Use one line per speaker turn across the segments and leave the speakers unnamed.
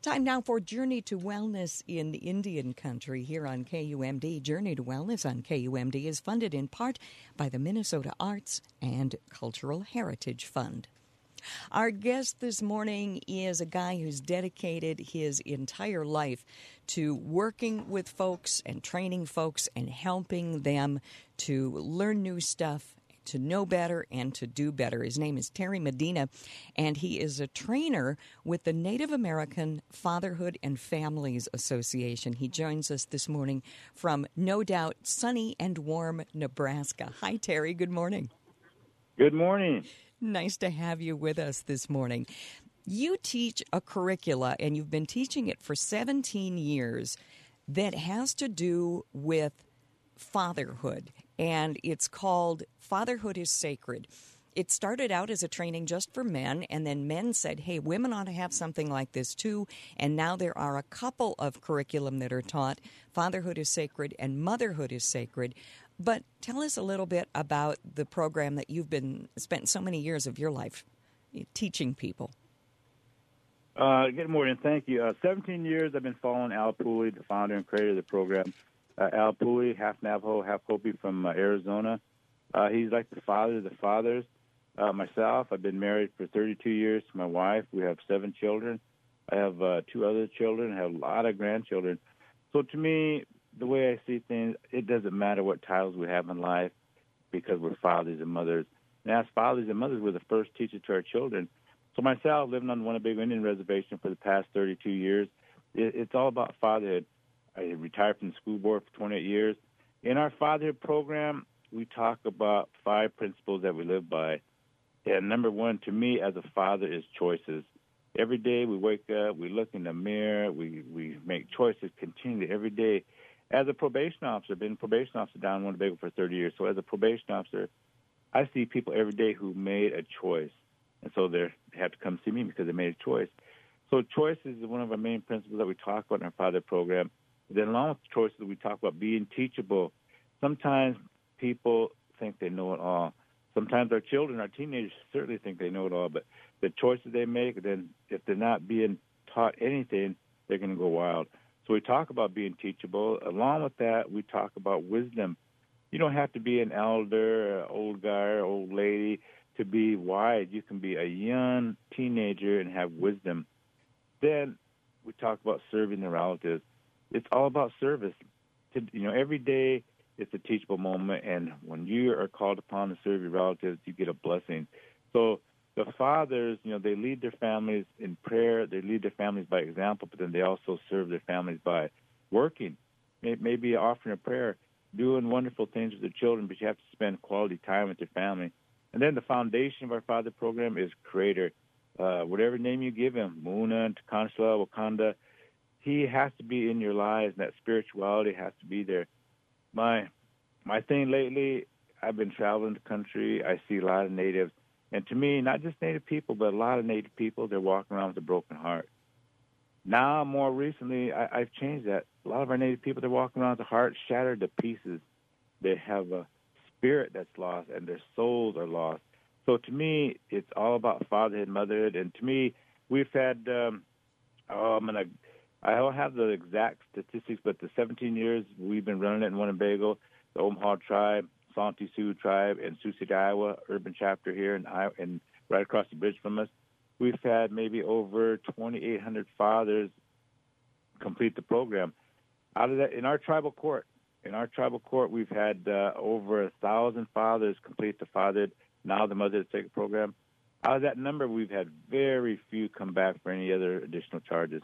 Time now for Journey to Wellness in Indian Country here on KUMD. Journey to Wellness on KUMD is funded in part by the Minnesota Arts and Cultural Heritage Fund. Our guest this morning is a guy who's dedicated his entire life to working with folks and training folks and helping them to learn new stuff, to know better, and to do better. His name is Terry Medina, and he is a trainer with the Native American Fatherhood and Families Association. He joins us this morning from, no doubt, sunny and warm Nebraska. Hi, Terry. Good morning.
Good morning.
Nice to have you with us this morning. You teach a curricula, and you've been teaching it for 17 years, that has to do with fatherhood, and it's called Fatherhood is Sacred. It started out as a training just for men, and then men said, hey, women ought to have something like this too, and now there are a couple of curriculum that are taught, Fatherhood is Sacred and Motherhood is Sacred. But tell us a little bit about the program that you've spent so many years of your life teaching people.
Good morning. Thank you. 17 years I've been following Al Pooley, the founder and creator of the program. Al Pooley, half Navajo, half Hopi from Arizona. He's like the father of the fathers. Myself, I've been married for 32 years to my wife. We have 7 children. I have 2 other children. I have a lot of grandchildren. So to me, the way I see things, it doesn't matter what titles we have in life because we're fathers and mothers. And as fathers and mothers, we're the first teacher to our children. So myself, living on the Winnebago Indian Reservation for the past 32 years, it's all about fatherhood. I retired from the school board for 28 years. In our fatherhood program, we talk about 5 principles that we live by. And number 1, to me, as a father, is choices. Every day we wake up, we look in the mirror, we make choices continually every day. As a probation officer, I've been a probation officer down in Winnebago for 30 years. So as a probation officer, I see people every day who made a choice. And so they have to come see me because they made a choice. So choices is one of our main principles that we talk about in our father program. Then along with the choices, we talk about being teachable. Sometimes people think they know it all. Sometimes our children, our teenagers, certainly think they know it all. But the choices they make, then if they're not being taught anything, they're going to go wild. So we talk about being teachable. Along with that, we talk about wisdom. You don't have to be an elder, an old guy, or old lady to be wise. You can be a young teenager and have wisdom. Then we talk about serving the relatives. It's all about service. Every day it's a teachable moment, and when you are called upon to serve your relatives, you get a blessing. So the fathers, they lead their families in prayer. They lead their families by example, but then they also serve their families by working, maybe offering a prayer, doing wonderful things with their children, but you have to spend quality time with your family. And then the foundation of our father program is Creator. Whatever name you give him, Muna, Takansla, Wakanda, he has to be in your lives, and that spirituality has to be there. My thing lately, I've been traveling the country. I see a lot of natives. And to me, not just Native people, but a lot of Native people, they're walking around with a broken heart. Now, more recently, I've changed that. A lot of our Native people, they're walking around with a heart shattered to pieces. They have a spirit that's lost, and their souls are lost. So to me, it's all about fatherhood, motherhood. And to me, we've had, I don't have the exact statistics, but the 17 years we've been running it in Winnebago, the Omaha tribe, Santee Sioux tribe, and Sioux City, Iowa, urban chapter here and right across the bridge from us, we've had maybe over 2,800 fathers complete the program. Out of that, in our tribal court, we've had over 1,000 fathers complete the fatherhood, now the mother sacred program. Out of that number, we've had very few come back for any other additional charges.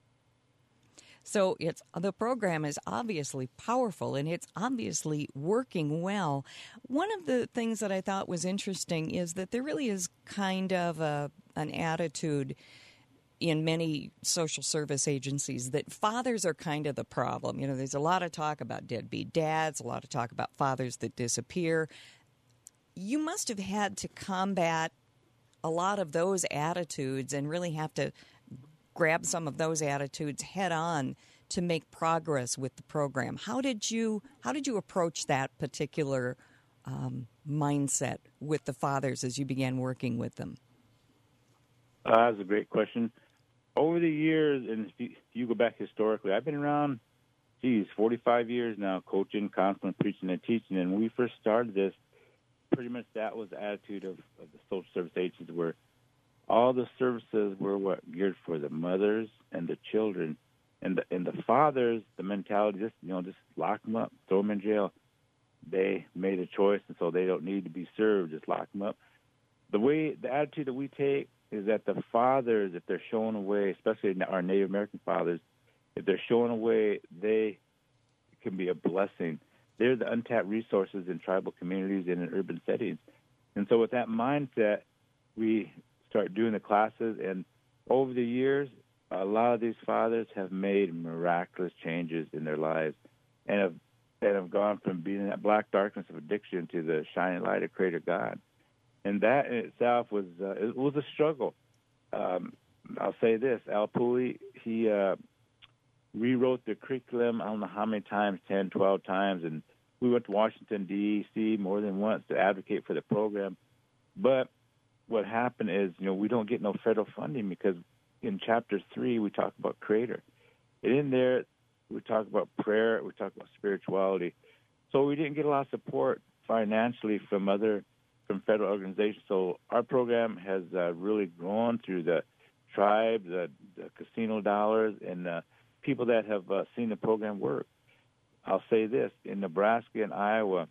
So the program is obviously powerful, and it's obviously working well. One of the things that I thought was interesting is that there really is kind of an attitude in many social service agencies that fathers are kind of the problem. There's a lot of talk about deadbeat dads, a lot of talk about fathers that disappear. You must have had to combat a lot of those attitudes and really have to grab some of those attitudes head on to make progress with the program. How did you approach that particular mindset with the fathers as you began working with them?
That's a great question. over the years, and if you go back historically, I've been around, 45 years now, coaching, counseling, preaching, and teaching. And when we first started this, pretty much that was the attitude of the social service agencies, where all the services were geared for the mothers and the children, and the fathers. The mentality, just lock them up, throw them in jail. They made a choice, and so they don't need to be served. Just lock them up. The attitude that we take is that the fathers, if they're showing away, especially our Native American fathers, if they're showing away, they can be a blessing. They're the untapped resources in tribal communities and in urban settings. And so with that mindset, we start doing the classes, and over the years, a lot of these fathers have made miraculous changes in their lives and have gone from being in that black darkness of addiction to the shining light of Creator God. And that in itself was a struggle. I'll say this: Al Pooley, he rewrote the curriculum, I don't know how many times, 10, 12 times, and we went to Washington, D.C. more than once to advocate for the program. But what happened is, we don't get no federal funding, because in Chapter 3 we talk about Creator. And in there we talk about prayer, we talk about spirituality. So we didn't get a lot of support financially from federal organizations. So our program has really grown through the tribe, the casino dollars, and people that have seen the program work. I'll say this: in Nebraska and Iowa,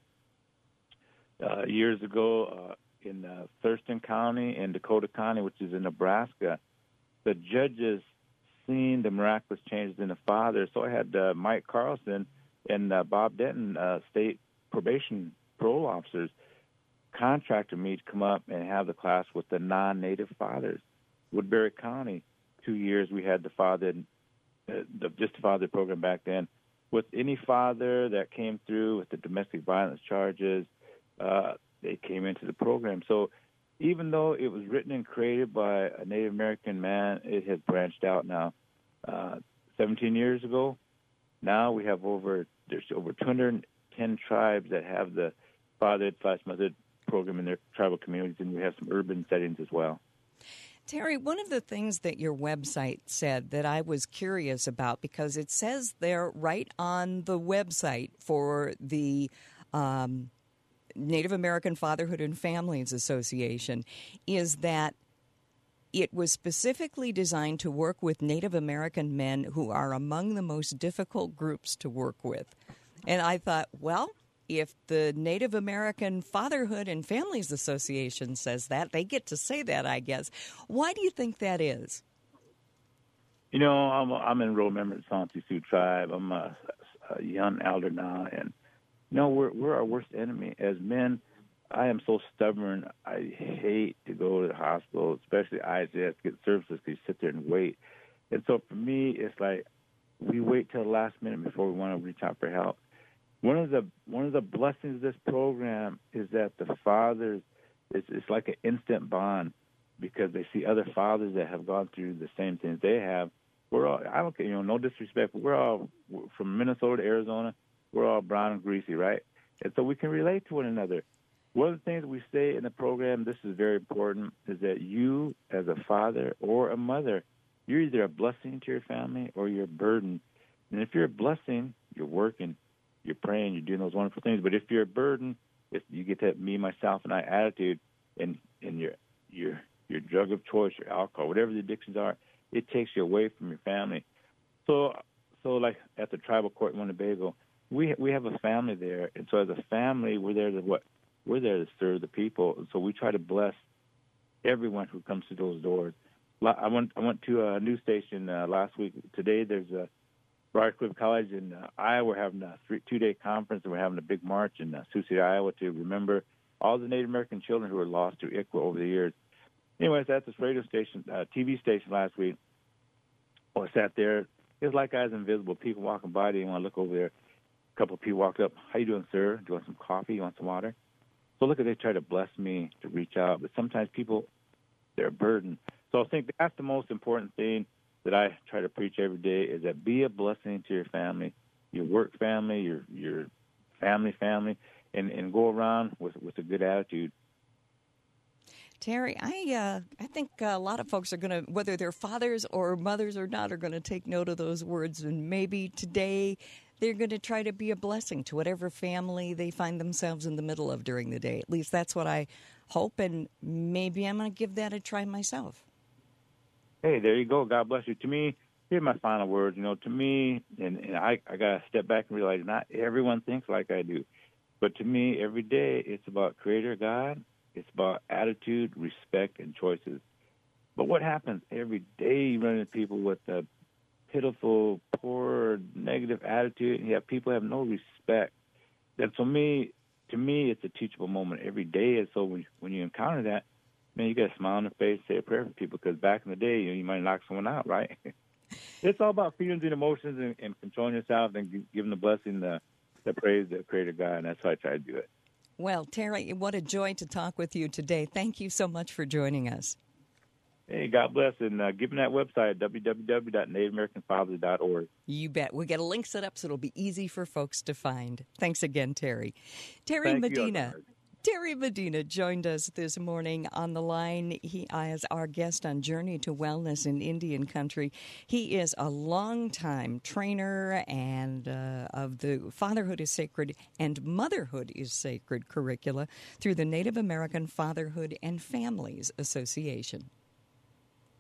years ago, in Thurston County and Dakota County, which is in Nebraska, the judges seen the miraculous changes in the father. So I had Mike Carlson and Bob Denton, state parole officers, contracted me to come up and have the class with the non-native fathers. Woodbury County, 2 years we had the father, just the father program back then. With any father that came through with the domestic violence charges, they came into the program. So even though it was written and created by a Native American man, it has branched out now. 17 years ago, now we have there's over 210 tribes that have the father/mother program in their tribal communities, and we have some urban settings as well.
Terry, one of the things that your website said that I was curious about, because it says there right on the website for the Native American Fatherhood and Families Association, is that it was specifically designed to work with Native American men who are among the most difficult groups to work with. And I thought, well, if the Native American Fatherhood and Families Association says that, they get to say that, I guess. Why do you think that is?
I'm an enrolled member of the Santee Sioux tribe. I'm a young elder now, and we're our worst enemy as men. I am so stubborn. I hate to go to the hospital, especially Isaiah, to get services, because you sit there and wait. And so for me, it's like we wait till the last minute before we want to reach out for help. One of the blessings of this program is that the fathers, it's like an instant bond, because they see other fathers that have gone through the same things they have. We're all, I don't care, no disrespect, but we're all from Minnesota to Arizona. We're all brown and greasy, right? And so we can relate to one another. One of the things we say in the program, this is very important, is that you, as a father or a mother, you're either a blessing to your family or you're a burden. And if you're a blessing, you're working, you're praying, you're doing those wonderful things. But if you're a burden, if you get that me, myself, and I attitude, and your drug of choice, your alcohol, whatever the addictions are, it takes you away from your family. So like at the tribal court in Winnebago, we have a family there, and so as a family, we're there to serve the people. And so we try to bless everyone who comes to those doors. I went to a news station last week. Today there's a Briarcliff College in Iowa. We're having a 2-day conference, and we're having a big march in Sioux City, Iowa, to remember all the Native American children who were lost to ICWA over the years. Anyways, at this radio station, TV station last week, I sat there. It was like I was invisible. People walking by, they didn't want to look over there. A couple of people walked up. How you doing, sir? Do you want some coffee? You want some water? So look, they try to bless me, to reach out. But sometimes people, they're a burden. So I think that's the most important thing that I try to preach every day, is that be a blessing to your family, your work family, your family, and go around with a good attitude.
Terry, I think a lot of folks are going to, whether they're fathers or mothers or not, are going to take note of those words. And maybe today they're going to try to be a blessing to whatever family they find themselves in the middle of during the day. At least that's what I hope. And maybe I'm going to give that a try myself.
Hey, there you go. God bless you. To me, here's my final words. To me, and I got to step back and realize not everyone thinks like I do. But to me, every day, it's about Creator God. It's about attitude, respect, and choices. But what happens every day? You run into people with a pitiful, poor, negative attitude, and yet people have no respect. Then to me, it's a teachable moment every day. And so when you encounter that, man, you got to smile on the face, say a prayer for people, because back in the day, you might knock someone out, right? It's all about feelings and emotions and controlling yourself and giving the blessing, the praise, the Creator God, and that's how I try to do it.
Well, Terry, what a joy to talk with you today. Thank you so much for joining us.
Hey, God bless, and give me that website, www.nativeamericanfathers.org.
You bet. We'll get a link set up so it'll be easy for folks to find. Thanks again, Terry.
Thank
Medina.
you.
Terry Medina joined us this morning on the line. He is our guest on Journey to Wellness in Indian Country. He is a longtime trainer and of the Fatherhood is Sacred and Motherhood is Sacred curricula through the Native American Fatherhood and Families Association.